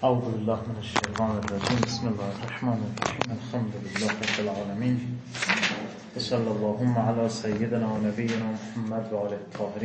اعوذ بالله من الشیطان الرجیم. بسم الله الرحمن الرحیم. الحمد لله رب العالمین و صلی اللهم علی سیدنا و نبینا محمد و آله الطاهرین.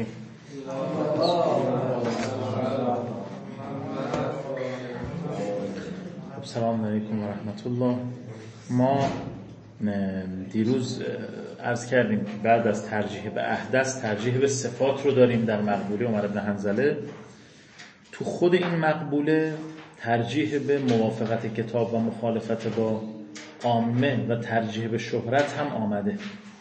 سلام علیکم و رحمت الله. ما دیروز عرض کردیم که بعد از ترجیح به احدث ترجیح به صفات رو داریم در مقبوله عمر بن حنظله. تو خود این مقبوله ترجیح به موافقت کتاب و مخالفت با عامه و ترجیح به شهرت هم آمده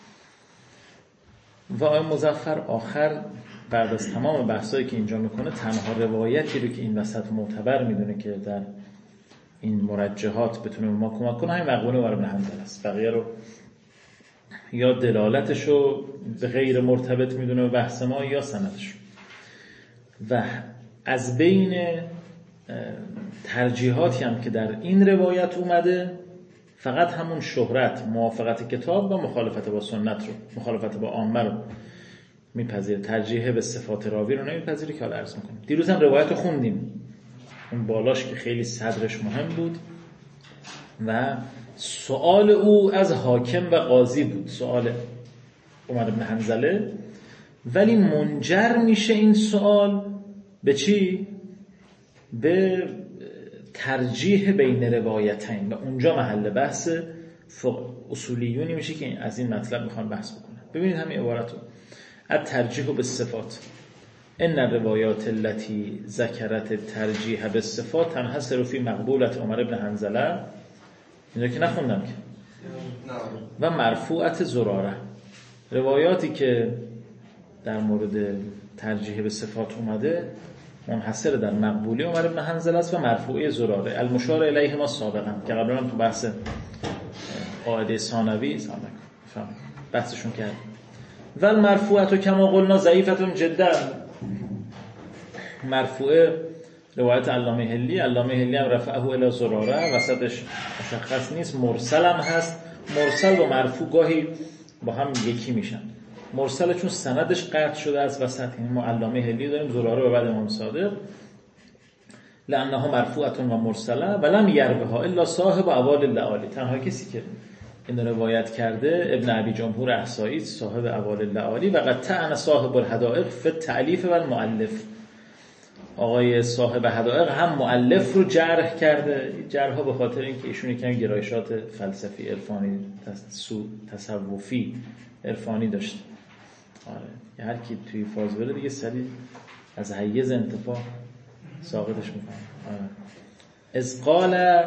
و آقای مظفر آخر بعد از تمام بحثایی که اینجا میکنه تنها روایتی رو که این وسط معتبر میدونه که در این مرجحات بتونه ما کمک کنه همین مقبوله عمر بن حنظله است. بقیه رو یا دلالتش رو به غیر مرتبط میدونه به بحث ما یا سندش. و از بین ترجیحاتی هم که در این روایت اومده فقط همون شهرت، موافقت کتاب و مخالفت با سنت رو، مخالفت با عامه رو میپذیره. ترجیح به صفات راوی رو نمیپذیره که حالا عرض میکنیم. دیروز هم روایت رو خوندیم، اون بالاش که خیلی صدرش مهم بود و سوال او از حاکم و قاضی بود، سوال عمر بن حنظله، ولی منجر میشه این سوال به چی؟ به ترجیح بین روایتین و اونجا محل بحث اصولیونی میشه که از این مطلب میخوان بحث بکنن. ببینید همین عبارت رو: الترجیح بالصفات ان الروایات التي ذکرت الترجیح بالصفات تنحصر فی مقبولة عمر بن حنظله. اینجا که نخوندم که و مرفوعت زراره. روایاتی که در مورد ترجیح به صفات اومده منحصر در مقبولی عمر بن حنظله است و مرفوعه زراره المشار الیه ما سابقا که قبلا هم تو بحث قاعده ثانوی بحثشون کرد. و المرفوعه کما قلنا ضعیفه جدا. مرفوعه روایت علامه هلی هم رفعه الی زراره، وسطش مشخص نیست، مرسل هم هست. مرسل و مرفوع گاهی با هم یکی میشن. مرسل چون سندش قطع شده از وسط، یعنی ما علامه هلی داریم، زراره و بعد امام صادق، لانها مرفوعه و مرسله ولم یروها الا صاحب احوال اللآلی. تنها کسی که این روایت کرده ابن ابی جمهور احصایی، صاحب احوال اللآلی، و قد طعن صاحب الحدائق فی التألیف و المؤلف. آقای صاحب حدائق هم مؤلف رو جرح کرده، جرح‌ها به خاطر اینکه ایشون یکم گرایشات فلسفی عرفانی تصوفی عرفانی داشت. آره، هر کی توی فاز بره دیگه سریع از حیز انتفاع ساقطش میکنه. آره. از قال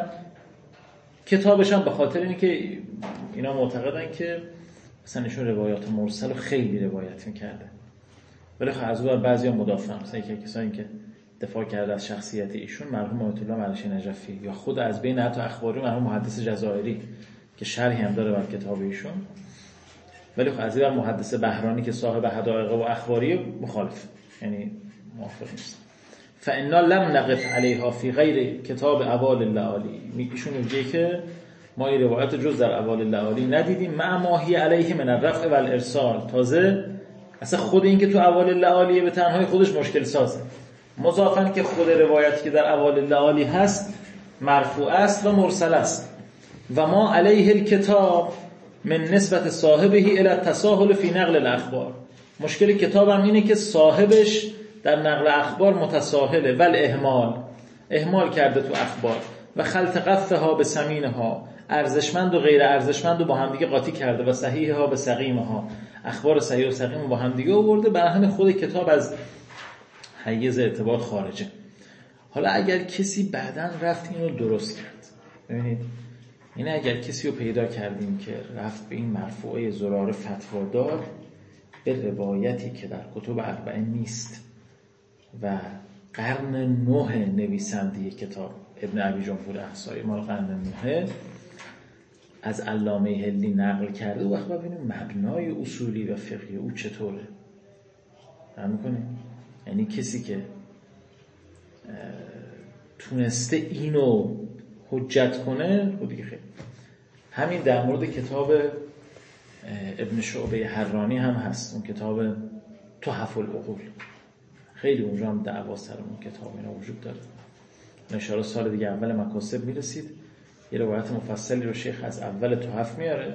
کتابش هم به خاطر اینه که اینا معتقدن که مثلا ایشون روایات مرسل رو خیلی روایت میکرده، ولی خب از اون بعضیا مدافع هم، مثلا کسایی که دفاع کرده از شخصیت ایشون مرحوم آیت الله مرشی نجفی، یا خود از بین حتی اخباری مرحوم محدث جزائری که شرحی هم داره بر کتاب ایشون، ولی خب از این محدث بهرانی که صاحب حدائق و اخباری مخالف، یعنی موافق نیست. فانا لم نقف علیها فی غیر کتاب احوال اللآلی. ایشون میگه که ما این روایت جز در احوال اللآلی ندیدیم، مع ما هی علیه من الرفع و الارسال. تازه اصلا خود این که تو احوال اللآلی به تنهایی خودش مشکل سازه، مضافاً که خود روایتی که در احوال اللآلی هست مرفوع است و مرسل است. و ما علیه الکتاب من نسبت صاحبه الی التساهل فی نقل الاخبار. مشکل کتابم اینه که صاحبش در نقل اخبار متساهله، ول اهمال کرده تو اخبار، و خلط قفها به سمینها، ارزشمند و غیر ارزشمند رو با هم دیگه قاطی کرده، و صحیحها به سقیمها، اخبار صحیح و سقیم رو با هم دیگه آورده. برای همین خود کتاب از حیز اعتبار خارجه. حالا اگر کسی بعداً رفت اینو درست کرد، ببینید این اگر کسی رو پیدا کردیم که رفت به این مرفوعه زراره فتوا داد به روایتی که در کتب اربعه نیست و قرن 9 نویسنده کتاب ابن ابی جمهور احصایی مال قرن 9 از علامه هلی نقل کرده، و وقت ببینیم مبنای اصولی و فقهی او چطوره. فهم می‌کنیم؟ یعنی کسی که تونسته اینو حجت کنه و دیگه خیلی. همین در مورد کتاب ابن شعبه حرانی هم هست، اون کتاب تحف العقول، خیلی اونجا هم دعوا سر اون کتاب اینا وجود داره. انشاءالله سال دیگه اول مکاسب میرسید. یه روایت مفصلی رو شیخ از اول تحف میاره،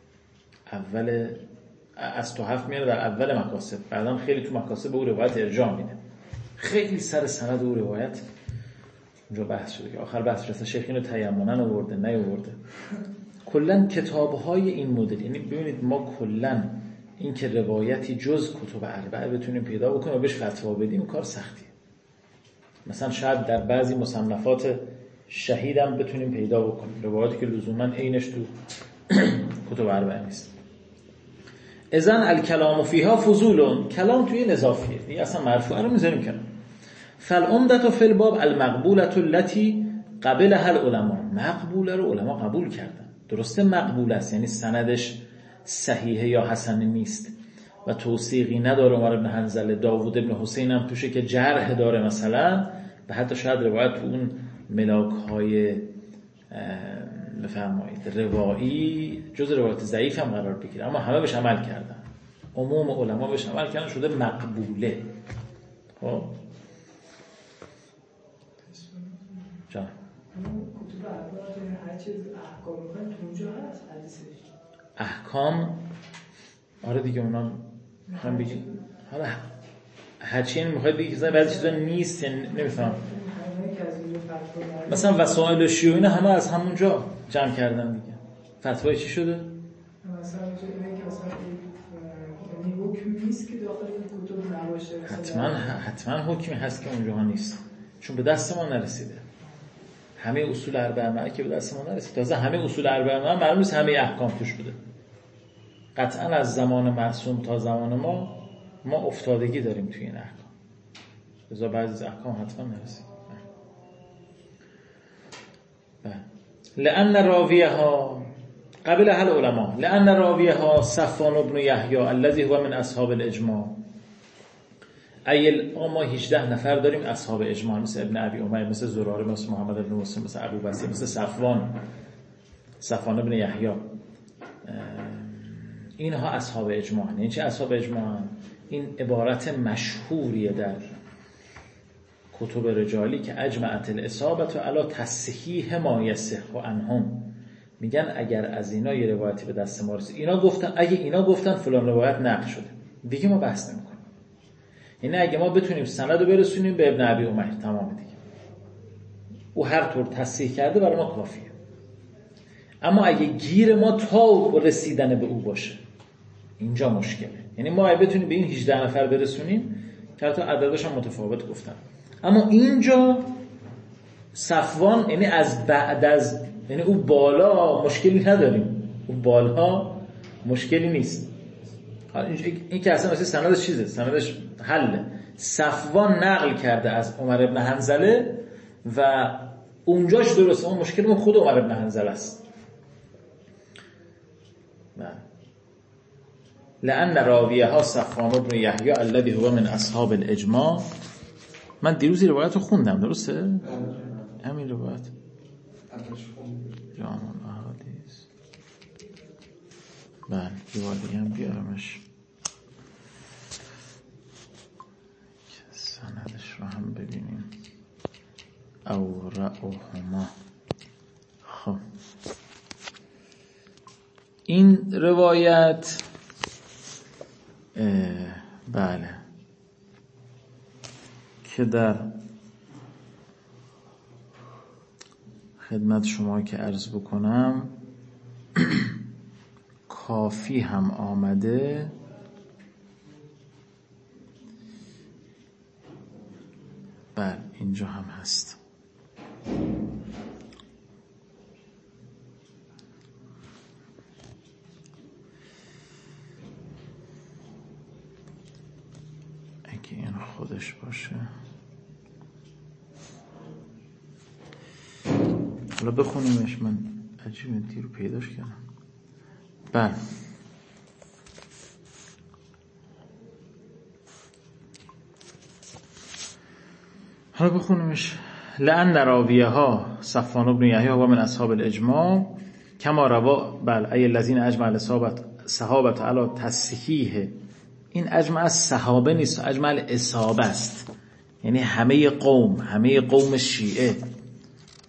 از تحف میاره در اول مکاسب، بعدم خیلی تو مکاسب او روایت ارجاع میده، خیلی سر سند او روایت اونجا بحث شده که آخر بحث رسه شیخ اینو تیمنن آورده نیاورده. کلا کتاب‌های این مدل، یعنی ببینید ما کلا این که روایتی جز کتب اربعه بتونیم پیدا بکنیم و بهش فتوا بدیم کار سختیه. مثلا شاید در بعضی مصنفات شهیدم بتونیم پیدا بکنیم روایتی که لزوما عینش تو کتب اربعه نیست. اذن الکلام فیها فضول، کلام توی اضافیه دیگه، اصلا مرفوعه رو میذاریم کنار. فالعمدة فی الباب المقبولة التي قبلها العلماء، مقبوله رو علما قبول کردن. درسته مقبول است یعنی سندش صحیحه یا حسن نیست و توثیقی نداره. عمر بن حنظله، داوود بن حسین هم توشه که جرح داره مثلا، و حتی شاید روایت تو اون ملاک‌های بفرمایید روایی جز روایت ضعیف هم قرار بگیره، اما همه بهش عمل کردن، عموم علما بهش عمل کردن، شده مقبوله. خب جان کتب اربعه هر چیز احکام میخوان اونجا هست حدیثش احکام. آره دیگه اونا میخوام بگیم حالا هرچی این میخواد بگید که بعضی چیزا نیست، یعنی نمیفهم. مثلا وسائل شیوعی اینا همه از همونجا جمع کردن دیگه. فتوای چی شده؟ مثلا اینه که مثلا یعنی حکمی نیست که داخل کتب نباشه. حتما حکمی هست که اونجا نیست، چون به دست ما نرسیده. همه اصول اربعه که به دست ما نرسید. تازه همه اصول اربعه معلوم نیست همه احکام توش بوده. قطعا از زمان معصوم تا زمان ما افتادگی داریم توی این احکام، لذا بعضی از احکام حتما نرسید. لأن راویها قبل اهل علماء، لأن راویها صفوان بن یحیی الذی هو من اصحاب الاجماع. ما 18 نفر داریم اصحاب اجماع، مثل ابن ابی امیه، مثل زراره، مثل محمد بن مسلم، مثل ابو بصیر، مثل صفوان بن یحیی. اینها اصحاب اجماع. این چه اصحاب اجماع؟ این عبارت مشهوریه در کتب رجالی که اجمعت الاصابه علی تصحیح ما یصح عنهم. میگن اگر از اینا یه روایتی به دست ما رسید، اگه اینا گفتن فلان روایت نقل شده، دیگه ما بحث نمی‌کنیم. یعنی اگه ما بتونیم سند رو برسونیم به ابن ابی امیه، تمام دیگه، او هر طور تصحیح کرده برای ما کافیه. اما اگه گیر ما تا رسیدن به او باشه، اینجا مشکله. یعنی ما اگه بتونیم به این 18 نفر برسونیم که حتی عددش هم متفاوت گفتن، اما اینجا صفوان یعنی از بعد از، یعنی او بالا مشکلی نداریم، او بالا مشکلی نیست. این که اصلا مثل سندش چیزه، سندش حله. صفوان نقل کرده از عمر بن حنظله و اونجاش درسته، اون مشکل من خود عمر بن حنظله است. لأن راویها صفوان بن یحیی الذی هو من اصحاب الاجماع. من دیروز روایت رو خوندم، درسته؟ همین روایت جامع احادیث. بله دیگه هم بیارمش که سندش رو هم ببینیم. او رأوهما. خب این روایت بله که در خدمت شما که عرض بکنم کافی هم آمده، بله اینجا هم هست. اگه این خودش باشه، حالا بخونیمش. من عجیبه دیر رو پیداش کردم. بله حالا بخونیمش. لأن راویها صفوان بن یحیی و من اصحاب الاجماع کما روا بل ای الذین اجمع الصحابه علی تصحیح. این اجمع از صحابه نیست، اجمع الاصابه است، یعنی همه قوم شیعه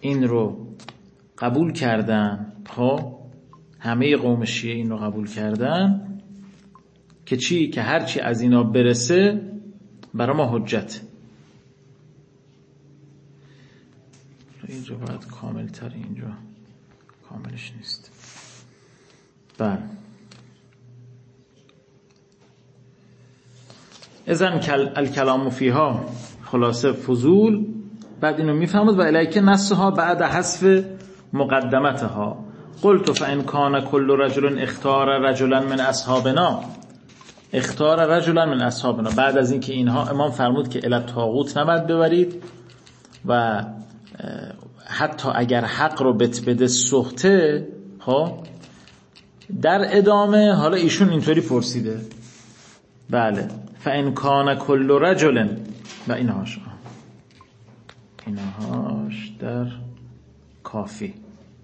این رو قبول کردن، همه قوم شیعه این رو قبول کردن که چی؟ که هرچی از اینا برسه برای ما حجت. اینجا باید کامل تر، اینجا کاملش نیست. بله، اذن الکلام فیها خلاصه فضول. بعد اینو میفهمد و الیک نصها بعد حذف مقدمتها. قلت فان کان کل رجل اختار رجلا من اصحابنا، اختار رجلا من اصحابنا. بعد از اینکه اینها امام فرمود که الی طاغوت نباید ببرید و حتی اگر حق رو بده سخته. در ادامه حالا ایشون اینطوری پرسیده، بله، فان کان کل رجل و اینهاش در کافی.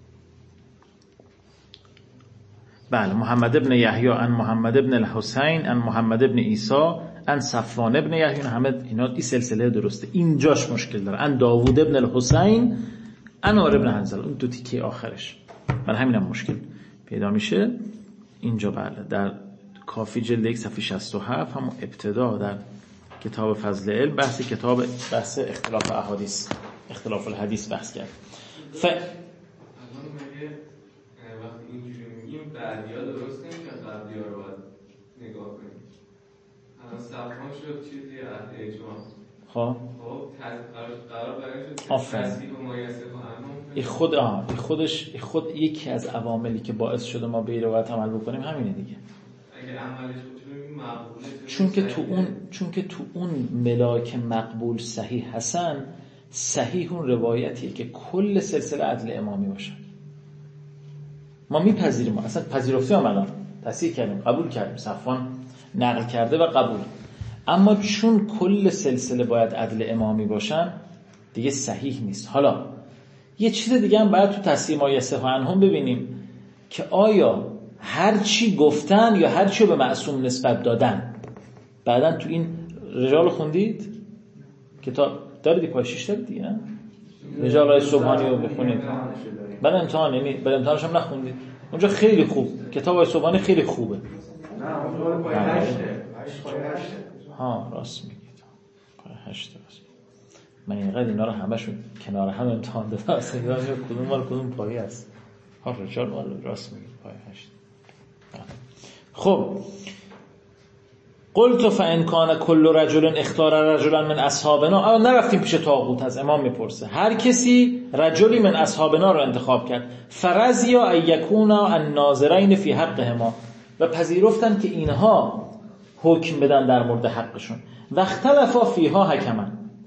بله، محمد ابن یحیی عن محمد ابن الحسین عن محمد ابن عیسی عن صفوان ابن یحیی. اینا این سلسله درسته، اینجاش مشکل داره. عن داوود ابن الحسین عن عمر ابن حنظله، اون دو تیکه آخرش، برای همینم مشکل پیدا میشه اینجا. بله، در کافی جلد 1 صفحه 67 همون ابتدا در کتاب فضل علم بحث اختلاف احادیث، اختلاف الحدیث بحث کرد. الان مگه وقتی اینجوری میگیم بعدیا درست نمیشه، قبلیا رو باید نگاه کنیم. الان صفحان شد چیزی اهل اجماع، خب قرار برای شد تصدیق و مایسته کنم. خود یکی از عواملی که باعث شده ما به این روایت عمل بکنیم همینه دیگه. اگه عملش بکنیم مقبوله، چون که تو اون ملاک مقبول صحیح حسن، صحیح اون روایتیه که کل سلسله عدل امامی باشه. ما میپذیریم، اصلا پذیرفتیم، الان تصحیح کردیم، قبول کردیم، صفوان نقل کرده و قبول. اما چون کل سلسله باید عدل امامی باشن دیگه صحیح نیست. حالا یه چیز دیگه هم باید تو تصحیح ما یصح عنهم ببینیم که آیا هر چی گفتن یا هر چی به معصوم نسبت دادن. بعدن تو این رجال خوندید؟ کتاب دارید پای 6 دارید دیگه، رجال های صبحانی رو بخونید. بعد امتحان، یعنی بعد امتحانش هم نخوندید اونجا، خیلی خوب، کتاب های صبحانی خیلی خوبه. نه پای 8 راست میگید، پای 8 راست. من اینقدر اینا رو همشون کنار هم امتحان دادم، اصلا کدوم مال کدوم پایه است. رجال مال راست میگید پای 8. خب قلت فان کان کل رجل اختار رجلا من اصحابنا. نرفتیم پیش طاغوت، از امام میپرسه هر کسی رجلی من اصحابنا رو انتخاب کرد، فرضیا ان یکونا الناظرین فی حقهما، و پذیرفتن که اینها حکم بدن در مورد حقشون. و اختلفا فیها حکما،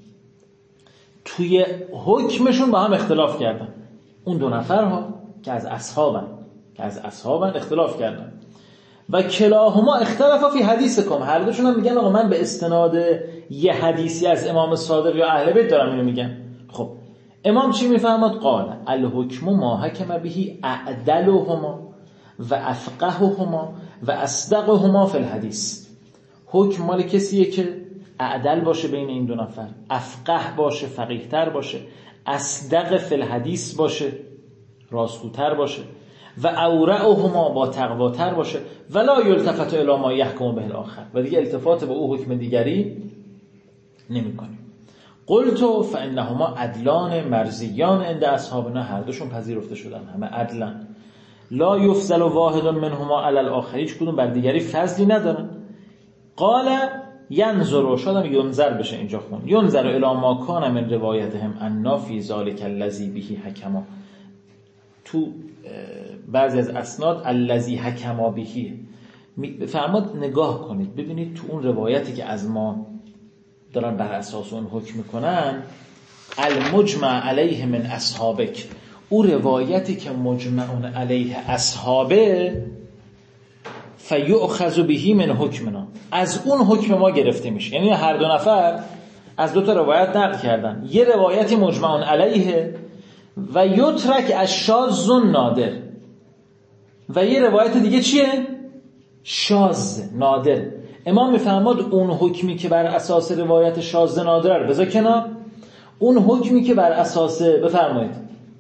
توی حکمشون با هم اختلاف کردن. اون دو نفرها که از اصحابن اختلاف کردن. و کلاهما اختلافا فی حدیثکم، هر دوشون هم میگن آقا من به استناد یه حدیثی از امام صادق یا اهل بیت دارم اینو میگم. خب امام چی میفهمد؟ قال الحکم ما حکم بهی اعدلهما و افقههما و اصدقهما فی الحدیث. حکم مال کسیه که اعدل باشه بین این دو نفر، افقه باشه، فقیه تر باشه، اصدق فی الحدیث باشه، راستگوتر باشه، و اورعهما با تقواتر باشه، ولا یلتفت الی ما یحکم به الاخر، و دیگه التفات به او حکم دیگری نمی کنیم. قلت فانهما عدلان مرضیان عند اصحابنا، هر دوشون پذیرفته شدن، همه عدلن. لا یفضل واحد منهما علی الاخر، هیچ کدوم بر دیگری فضلی ندارن. قال ینظر، شاید ینظر بشه اینجا خون، ینظر الی ما کان من روایتهم انا فی ذلک الذی به حکما. تو بعضی از اسناد الذی حکما بهی فرمود نگاه کنید ببینید تو اون روایتی که از ما دارن بر اساس اون حکم میکنن، المجمع علیه من اصحابک، او روایتی که مجمع علیه اصحابه، فیؤخذ بهی من حکمنا، از اون حکم ما گرفته میشه. یعنی هر دو نفر از دو تا روایت نقل کردن، یه روایتی مجمع علیه و یترک الشاذ نادر، و یه روایت دیگه چیه؟ شاذ نادر. امام میفرماد اون حکمی که بر اساس روایت شاذ نادر رو بذار کنار، اون حکمی که بر اساس بفرمایید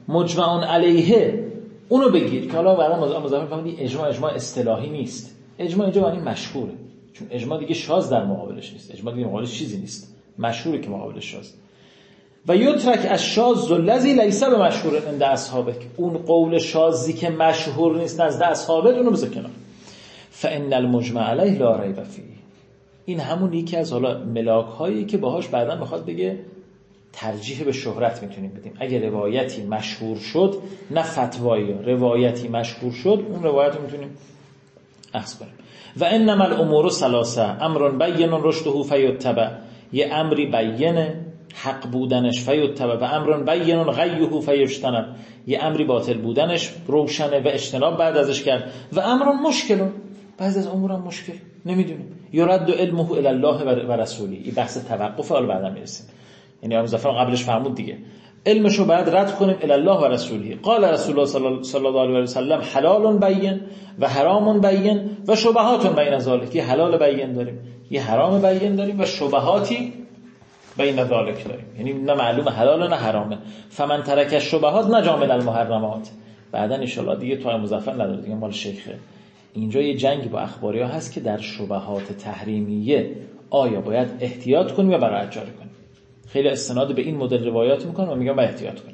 مجمع علیه اونو بگیر که حالا بعدا مظفر فهمید اجماع اصطلاحی نیست. اجماع اینجا معنی مشهوره، چون اجماع دیگه شاذ در مقابلش نیست، اجماع دیگه مقابلش چیزی نیست، مشهوره که مقابلش شاذ. و یترک الشاذ الذی لیس بمشهور عند اصحابک، اون قول شاذی که مشهور نیست نزد اصحابت اونو بذار کنار. فان المجمع علیه لا ریب فیه، این همون یکی از حالا ملاک هایی که باهاش بعداً میخواد بگه ترجیح به شهرت میتونیم بدیم. اگه روایتی مشهور شد، نه فتوایی، روایتی مشهور شد، اون روایت رو میتونیم اخذ کنیم. و انما الامور ثلاثه، امر بین رشده فیتبع، یه امری بینه حق بودنش فیتبع، و امر بین غیه فیجتنب، یه امری باطل بودنش روشنه و اجتناب بعد ازش کرد. و امر مشکل، بعضی از امور هم مشکل نمیدونیم. یرد علمه الی الله و رسوله، این بحث توقف حالا بعدا میرسیم. یعنی ابو ظفر قبلش فرمود دیگه علمشو باید رد کنیم الی الله و رسوله. قال رسول الله صلی الله علیه و سلم حلال بین و حرام بین و شبهات بین ذلک، یه حلال بین داریم، یه حرام بین داریم و شبهاتی بین ذلک داریم، یعنی نه معلوم حلال نه حرامه. فمن ترک الشبهات نجا من المحرمات. بعدا ان شاء الله دیگه تو مظفر نداره دیگه، مال شیخه. اینجا یه جنگی با اخباریا هست که در شبهات تحریمیه آیا باید احتیاط کنیم یا برای جاری کنیم. خیلی استناد به این مدل روایات میکنن و میگن باید احتیاط کنیم.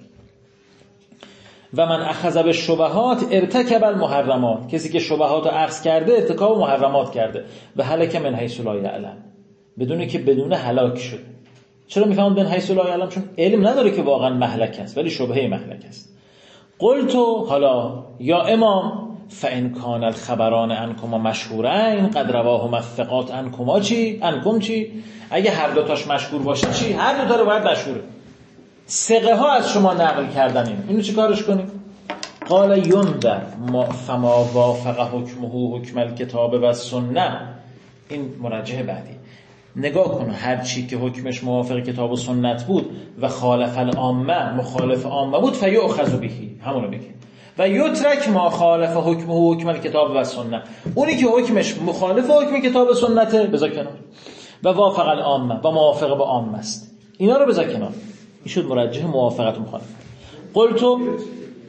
و من اخذ بالشبهات ارتکب المحرمات، کسی که شبهات رو اخذ کرده ارتکاب محرمات کرده. و هلک من حیث لا یعلم، بدونه که بدون هلاک شد. چرا میفهمون من حیث لا یعلم؟ چون علم نداره که واقعا مهلک است، ولی شبهه مهلک است. قلت حالا یا امام فان کان الخبران عنکما مشهورین قد رواهما الثقات عنکما چی؟ عنکم چی؟ اگه هر دو تاش مشهور باشه چی؟ هر دو تا روایت مشهوره، ثقه ها از شما نقل کردن اینو چی کارش کنیم؟ قال یندر فما وافق حکمه حکم الکتاب و السنه. این مرجح بعدی. نگاه کن هر چی که حکمش موافق کتاب و سنت بود و خالف العامه، مخالف عامه بود، فیؤخذ به، همونو بگی. و یترک ما خالف حکمه حکم الکتاب و سنت، اونی که حکمش مخالف حکم کتاب و سنته بذار کنار. و وافق العامه، و موافق با عامه است، اینا رو بذار کنار. این شد مرجح موافقت مخالف. قلت تو ترتیبش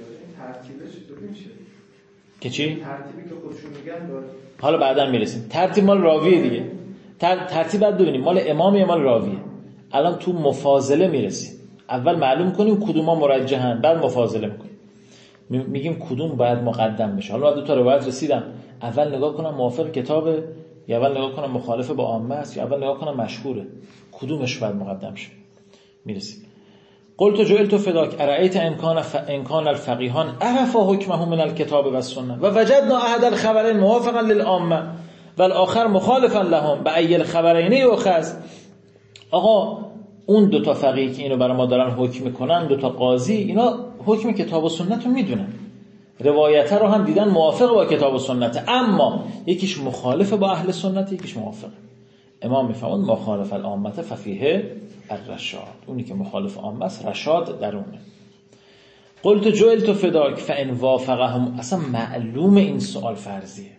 چطوری میشه؟ که چی؟ ترتیبی که خودشون میگن داره. حالا بعدا میرسیم. ترتیب مال راویه دیگه. ترتیب بعد ببینیم مال امام یا مال راویه. الان تو مفاضله میرسیم. اول معلوم کنیم کدوما مرجحن، بعد مفاضله میکنیم. میگیم کدوم باید مقدم بشه. حالا دو تا روایت رسیدم، اول نگاه کنم موافق کتابه یا اول نگاه کنم مخالف با عامه است یا اول نگاه کنم مشهوره، کدومش باید مقدم شه. میرسیم. قلت جعلت فداک ارأیت امکان الفقیهان عرف حکمه من الکتاب و السنه و وجدنا احد الخبرین موافقا للعامه و الاخر مخالفا لهم بأی الخبرین یؤخذ. آقا اون دو تا فقیه که اینو برای ما دارن حکم میکنن، دو تا قاضی، اینا حکم کتاب و سنت رو میدونن، روایت رو هم دیدن موافق با کتاب و سنت، اما یکیش مخالف با اهل سنت، یکیش موافق. امام میفهمون مخالف العامه ففیه الرشاد، اونی که مخالف عامه است رشاد در اونه. قلت جعلت فداک فان وافقهم. اصلا معلوم این سوال فرضیه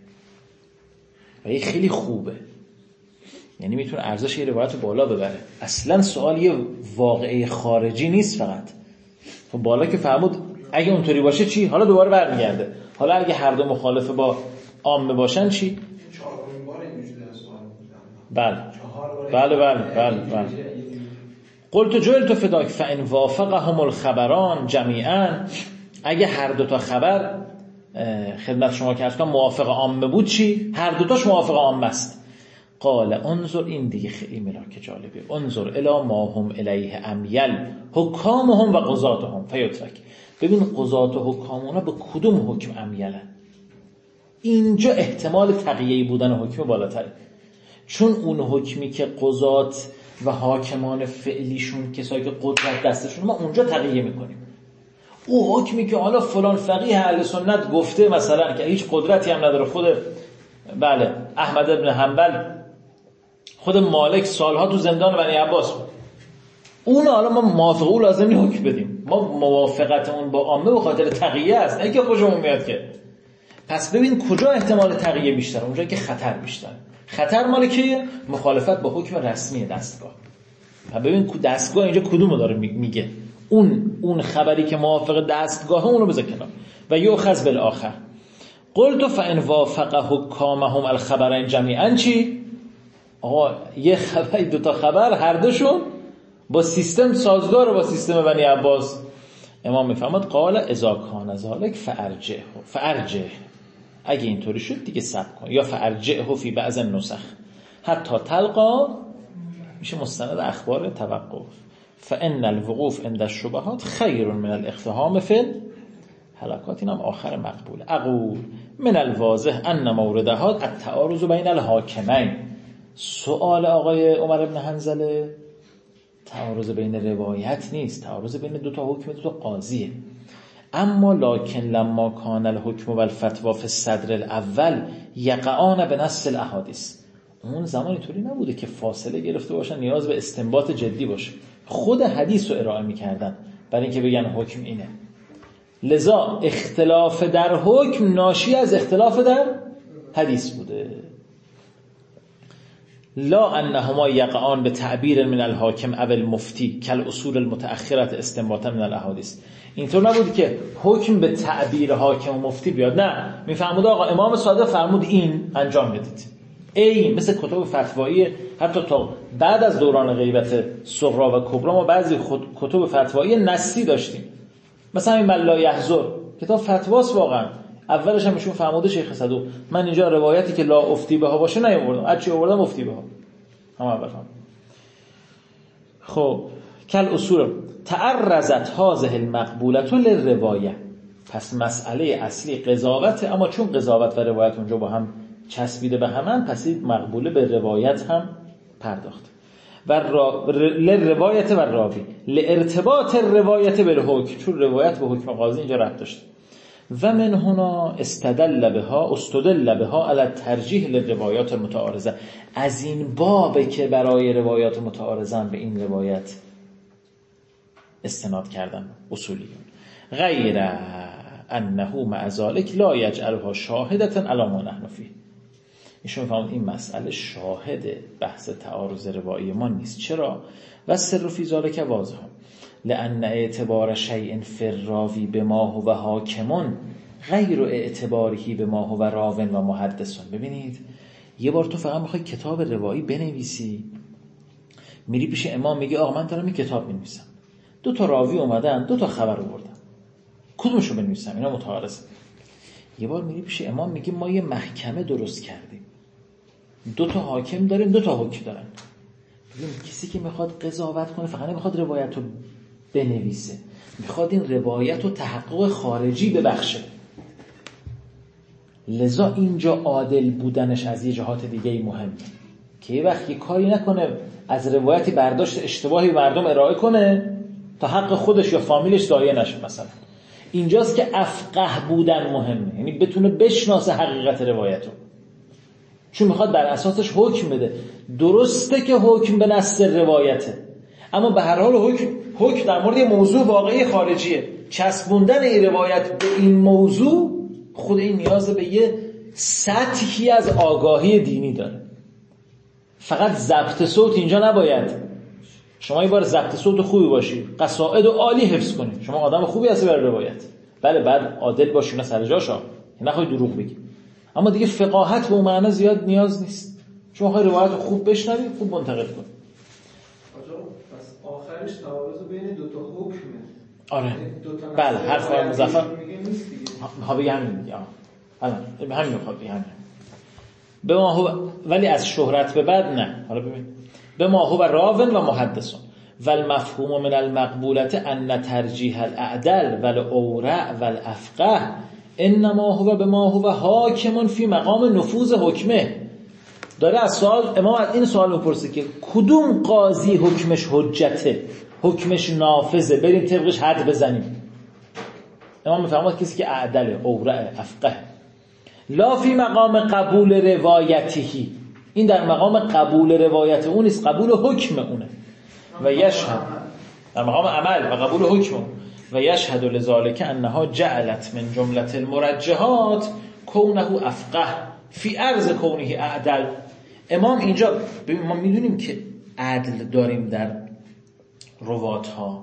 و این خیلی خوبه، یعنی میتونه ارزش یه روایت رو بالا ببره. اصلا سوال یه واقعه خارجی نیست فقط. خب بالا که فهمود اگه اونطوری باشه چی؟ حالا دوباره برمیگرده. حالا اگه هر دو مخالف با عامه باشن چی؟ چهارمین بار اینجوری سوال بله. قلت جعلت فداک فان وافقهم الخبران جمیعا. اگه هر دو تا خبر خدمت شما که اصلا موافق عامه بود چی؟ هر دو تاش موافق عامه است. قال انظر، این دیگه خیلی ملاک جالبه، انظر الی ما هم الیه امیل حکامهم و قضاتهم فیترک. ببین قضات و حکام اونا به کدوم حکم امیلن. اینجا احتمال تقیه‌ای بودن حکم بالاتره، چون اون حکمی که قضات و حاکمان فعلیشون کسایی که قدرت دستشون، ما اونجا تقیه میکنیم. او حکمی که حالا فلان فقیه اهل سنت گفته مثلا که هیچ قدرتی هم نداره، خود احمد ابن حنبل، خود مالک سالها تو زندان بنی عباس بود، اون حالا ما موافقه او لازم نیست حکم بدیم، ما موافقت اون با عامه به خاطر تقیه است، نه که خوشمون میاد که. پس ببین کجا احتمال تقیه بیشتر؟ اونجا که خطر بیشتر. خطر مال کیه؟ مخالفت با حکم رسمی دستگاه. ببین دستگاه اینجا کدومو داره میگه؟ اون خبری که موافق دستگاه اون رو بذار کنار. و یؤخذ بالآخر. قلت فان وافق حکامهم الخبرین جمیعا چی؟ آقا یه خبر، دو تا خبر هر دوشون با سیستم سازگار با سیستم بنی عباس. امام میفهمد قال اذا کان ذلک فارجه اگه اینطوری شد دیگه صبر کن، یا فارجه فی بعض النسخ حتی تلقا میشه مستند اخبار توقف. فان الوقوف عند الشبهات خیر من الاقتحام فی الهلاکات. اینم آخر مقبول. اقول من الواضح ان موردها التعارض بین الحاکمین. سوال آقای عمر بن حنظله تعارض بین روایت نیست، تعارض بین دو تا حکم، دو تا قاضیه. اما لکن لما کان الحکم و الفتوا فی الصدر الاول یقعان بنص الاحادیث. اون زمان اینطوری نبوده که فاصله گرفته باشن، نیاز به استنباط جدی باشه، خود حدیث رو ارائه میکردن برای اینکه بگن حکم اینه. لذا اختلاف در حکم ناشی از اختلاف در حدیث بوده. لا انهما یقعان به تعبیر من الحاکم او المفتی کل اصول المتأخرت استنباطا من الاحادیث. اینطور نبود که حکم به تعبیر حاکم و مفتی بیاد، نه، میفهمود آقا امام صادق فرمود این انجام بدید. این مثل کتب فتوایی، حتی تا بعد از دوران غیبت صغرا و کبرا ما بعضی کتب فتوایی نصی داشتیم، مثلا این من لا یحضر کتاب فتواست، واقعا اولش هم ایشون فرموده شیخ صدوق من اینجا روایتی که لا افتی بها باشه نیاوردم، هرچی آوردم افتی بها. هم اول فهم. خب کل اصول تعرضت هذه المقبولة للروایه. پس مسئله اصلی قضاوت، اما چون قضاوت و روایت اونجا با هم چسبیده به هم، پس این مقبوله به روایت هم پرداخت. و للروایت و راوی لارتباط الروایت بالحکم، چون روایت به حکم قاضی اینجا ربط داشته. و من هنا استدل بها علی ترجیح للروایات المتعارضه. از این بابه که برای روایات متعارضه به این روایت استناد کردن اصولیون. غیر انه مع ذلک لا یجعلها شاهدة علی ما نحن فیه. ایشون فهمید این مسئله شاهد بحث تعارض روایی ما نیست. چرا؟ و سر فی ذلک واضح، لأن اعتبار شیء فی الراوی بما هو حاکم غیر اعتباره بما هو راو و محدث. ببینید یه بار تو فقط میخوای کتاب روایی بنویسی، میری پیش امام میگی آقا من دارم این کتاب می‌نویسم، دو تا راوی اومدن دو تا خبر آوردن، کدومشو بنویسم؟ اینا متعارضه. یه بار میری پیش امام میگی ما یه محکمه درست کردیم، دو تا حاکم داریم دو تا حکم دارن. ببین کسی که میخواد قضاوت کنه فقط نمیخواد روایت رو بنویسه، میخواد این روایت رو تحقق خارجی ببخشه. لذا اینجا عادل بودنش از یه جهات دیگه مهمه که یه وقت یه کاری نکنه از روایتی برداشت اشتباهی مردم ارائه کنه تا حق خودش یا فامیلش ضایع نشه. مثلا اینجاست که افقه بودن مهمه، یعنی بتونه بشناسه حقیقت روایت رو، چون میخواد بر اساسش حکم بده. درسته که حکم به نص روایته، اما به هر حال حکم در مورد یه موضوع واقعی خارجیه. چسبوندن این روایت به این موضوع خود این نیاز به یه سطحی از آگاهی دینی داره. فقط ضبط صوت اینجا نباید. شما یه بار ضبط صوت خوبی باشی، قصائد و عالی حفظ کنی، شما آدم خوبی هستی برای روایت، بله بعد عادل باشی نه سر جاشا، نخوای دروغ بگی، اما دیگه فقاهت به اون معنا زیاد نیاز نیست. شما خواهی روایت خوب بشنوی، خوب منتقل کن. پس آخرش تعارض بین دو تا حکمه. آره بله حرف مظفر ها بگه همین دیگه. الان همین میخواد بگه همین. به ما هو، ولی از شهرت به بعد نه. حالا ببین به ما هو راون و محدثون و المفهوم من المقبولت ان ترجیح الاعدل والاورع والافقه انما هو به ما هو حاکم فی مقام نفوذ حکمه. داره از سوال امام از این سوال میپرسه که کدوم قاضی حکمش حجته، حکمش نافذه، بریم طبقش حد بزنیم. امام میفرماد کسی که اعدل، اورع، افقه. لا فی مقام قبول روایتهی، این در مقام قبول روایت اون نیست، قبول حکم اونه. و یشهد در مقام عمل و قبول حکم و یشهد لذالک انها جعلت من جملة المرجحات کونه افقه فی عرض کونه اعدل. امام اینجا ما میدونیم که عدل داریم در روات ها،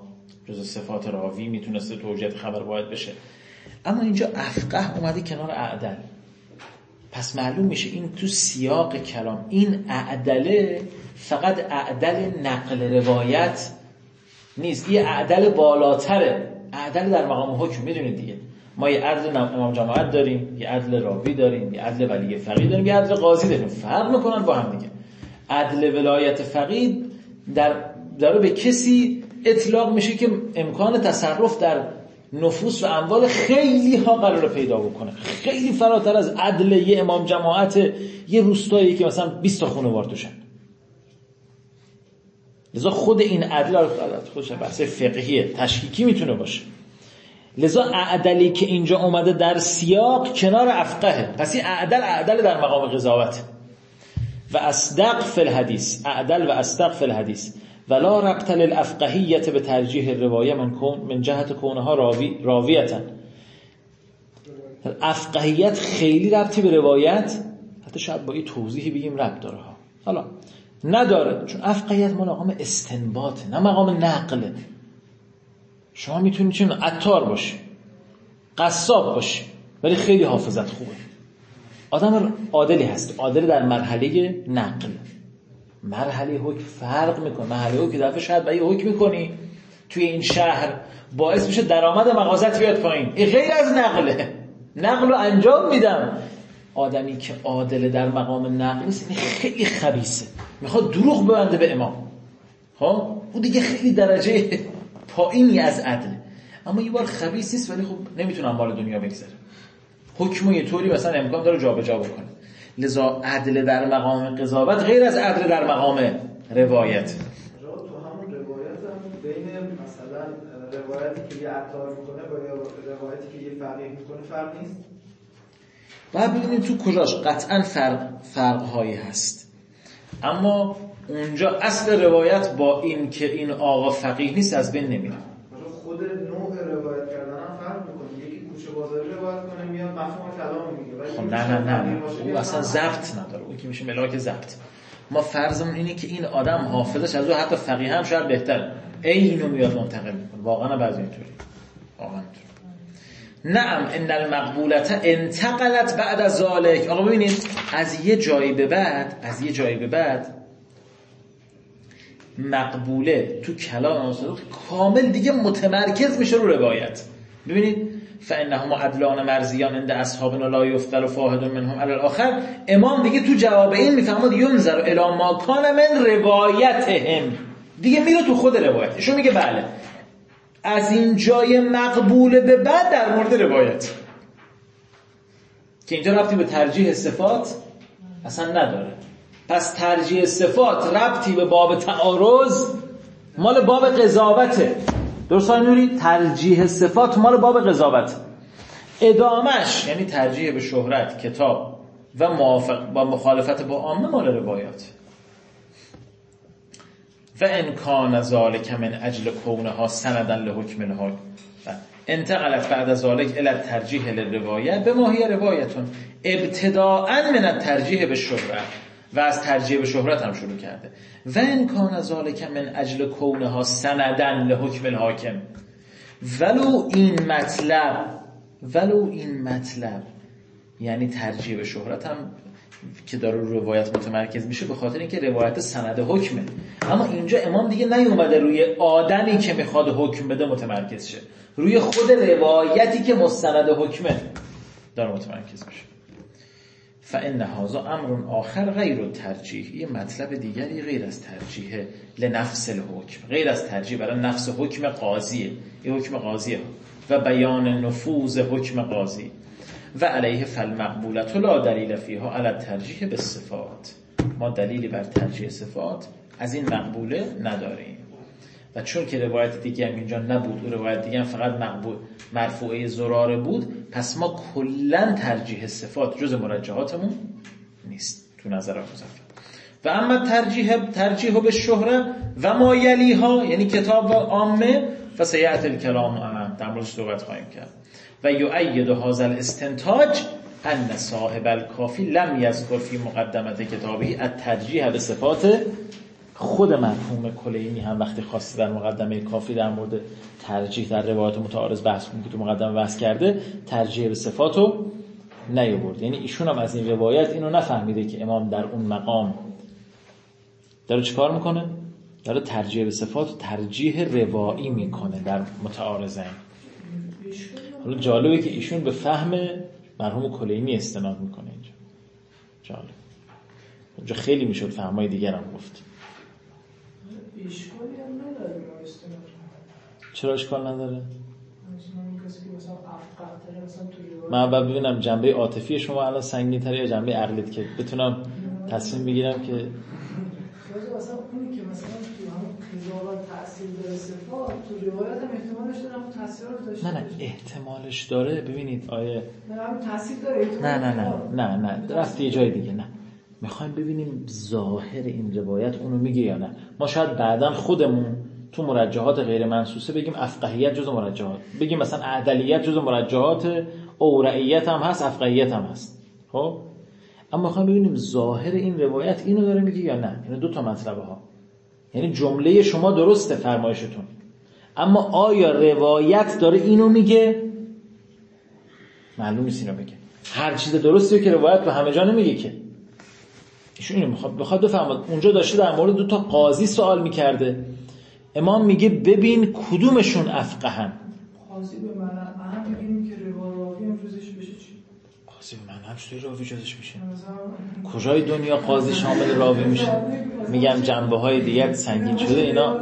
جز صفات راوی میتونسته توجیه خبر باید بشه. اما اینجا افقه اومده کنار اعدل، پس معلوم میشه این تو سیاق کلام این اعدله فقط اعدل نقل روایت نیست، یه اعدل بالاتره، اعدل در مقام حکم. میدونید دیگه ما یه عدل امام جماعت داریم، یه عدل راوی داریم، یه عدل ولی فقیه داریم، یه عدل قاضی داریم، فرق میکنن با هم دیگه. عدل ولایت فقیه در به کسی اطلاق میشه که امکان تصرف در نفوس و اموال خیلی ها قرار پیدا بکنه، خیلی فراتر از عدل یه امام جماعت یه روستایی که مثلا 20 تا خانوار توشن. لذا خود این عدل خودش بحث فقهیه، تشکیکی میتونه باشه. لذا اعدلی که اینجا اومده در سیاق کنار افقهه، پس این اعدل در مقام قضاوت. و اصدق فی الحدیث، اعدل و اصدق فی الحدیث ولا ربط للافقهیت به ترجیح الروایه من جهت کونها راویتن. افقهیت خیلی ربطی به روایت، حتی شاید با این توضیحی بگیم ربط داره ها، حالا نداره، چون افقهیت مال مقام استنباطه نه مقام نقله. شما میتونید چون عطار باشی، قصاب باشی، ولی خیلی حافظت خوبه، آدم عادلی هست، عادل در مرحله نقل. مرحله حکم فرق میکنه. مرحله حکم دفعه شاید با یه حکم میکنی توی این شهر باعث میشه درآمد مغازت بیاد پایین، این غیر از نقله، نقل رو انجام میدم. آدمی که عادل در مقام نقل نیست این خیلی خبیثه، میخواد دروغ ببنده به امام، خب اون دیگه خیلی درجه پایینی از عدل. اما یه بار خبیث نیست ولی خب نمیتونه مال دنیا بگذره، حکمو یه طوری مثلا امکان داره جابجا بکنه. لذا عدل در مقام قضاوت غیر از عدل در مقام روایت. تو همون روایت هم بین مثلا روایتی که یه عطار میکنه با روایتی که یه فقیه میکنه فرق نیست؟ باید ببینیم تو کجاش قطعا فرق‌هایی هست، اما اونجا اصل روایت با این که این آقا فقیه نیست از بین نمیره. خود نوع روایت کردن هم فرق میکنه، یکی کوچه بازاری روایت کنه میاد مفهوم کلام میگه، خب نه او اصلا ضبط نداره، اون که میشه ملاک ضبط. ما فرضمون اینه که این آدم حافظش از او حتی فقیه هم شاید بهتر، اینو میاد منتقل میکنه. واقعا بعضی اینطوری، واقعا اینطوری. نعم ان المقبولة انتقلت بعد از ذلك. آقا ببینید از یه جایی به بعد مقبوله تو کلام صادق کامل دیگه متمرکز میشه رو روایت. ببینید فانهم عدلان مرضیان عند اصحابنا لا یفتل فاحد منهم علی الاخر. امام دیگه تو جواب این میفهمد ینظر الی ما کان من روایتهم، دیگه میره تو خود روایت. ایشون میگه بله از این جای مقبوله به بعد در مورد روایت که اینجا ربطی به ترجیح صفات اصلا نداره. پس ترجیح صفات ربطی به باب تعارض مال باب قضاوته. درست نوری؟ ترجیح صفات مال باب قضاوت. ادامش یعنی ترجیح به شهرت کتاب و موافق با مخالفت با عامه مال روایات. و ان کان ذلک من اجل کونها سندا لحکم الحاکم انتقلت بعد از ذلک الی الترجیح للروایه بما هی روایتون ابتداء من الترجیح به شهرت، و از ترجیح به شهرت هم شروع کرده. و ان کان ذلک من اجل کونها سندا لحکم الحاکم، ولو این مطلب یعنی ترجیح به شهرت هم که داره رو روایت متمرکز میشه به خاطر اینکه روایت سند حکمه. اما اینجا امام دیگه نیومده روی آدمی که میخواد حکم بده متمرکز شه، روی خود روایتی که مستند حکمه داره متمرکز میشه. فإن هذا امر آخر غیر الترجیح، یه مطلب دیگری غیر از ترجیح لنفس الحکم، غیر از ترجیح برای نفس حکم قاضیه، این حکم قاضیه و بیان نفوذ حکم قاضی. و علیه فالمقبولة لا دلیل فیها علی الترجیح بالصفات، ما دلیلی بر ترجیح صفات از این مقبوله نداریم. و چون که روایت دیگه هم اینجا نبود و روایت دیگه هم فقط مرفوعه زراره بود، پس ما کلن ترجیح صفات جز مرجحاتمون نیست تو نظر مظفر. و اما ترجیح به شهره و ما یلیها یعنی کتاب و عامه فسیعت الکلام در موردش صحبت خواهیم کرد. و یؤید هذا الاستنتاج ان صاحب الکافی لم یذکر فی مقدمه کتابه الترجیح به صفات خود مرحوم کلینی هم وقتی خواسته در مقدمه کافی در مورد ترجیح در روایات متعارض بحث کنه که تو مقدمه بحث کرده، ترجیح به صفاتو نیاورد. یعنی ایشون هم از این روایت اینو نفهمیده که امام در اون مقام داره چیکار میکنه؟ داره ترجیح به صفات ترجیح روایی میکنه در متعارضین. حالا جالبه که ایشون به فهم مرحوم کلینی استناد میکنه اینجا. جالب. اونجا خیلی میشد فهمای دیگر هم گفت. اشکالی هم نداره استناد. چرا اشکال نداره؟ مثلا کسی که مثلا افقه‌تره مثلا تو من باید ببینم جنبه عاطفی شما الان سنگین‌تره یا جنبه عقلیت که بتونم تصمیم بگیرم که مثلا اونی که مثلا تو همون قضاوت تأثیر داره صفات تو روایت هم احتمالش داره اون تأثیر رو داشته. نه احتمالش داره. ببینید آیه نه همون تأثیر داره. نه رفت یه جای دیگه. نه میخوایم ببینیم ظاهر این روایت اونو میگه یا نه. ما شاید بعداً خودمون تو مرجحات غیر منصوصه بگیم افقهیت جزء مرجحات، بگیم مثلا عدلیت جزء مرجحات، اورعیت هم هست، افقهیت هم هست. خب اما میخوایم ببینیم ظاهر این روایت اینو داره میگه یا نه. این دو تا مطلبه ها. یعنی جمله شما درسته فرمایشتون، اما آیا روایت داره اینو میگه؟ معلوم نیست اینو بگه. هر چیز درسته که روایت به همه جا نمیگه که. ایشون اینو بخواد بفهمه. اونجا داشته در مورد دو تا قاضی سوال میکرده، امام میگه ببین کدومشون افقهن. قاضی به من هم میگیم که راوی هم جزش بشه چی؟ قاضی به من هم چطوری راوی جزش میشه؟ کجای دنیا قاضی شامل راوی میشه؟ میگم جنبه های دیگه سنگین شده اینا.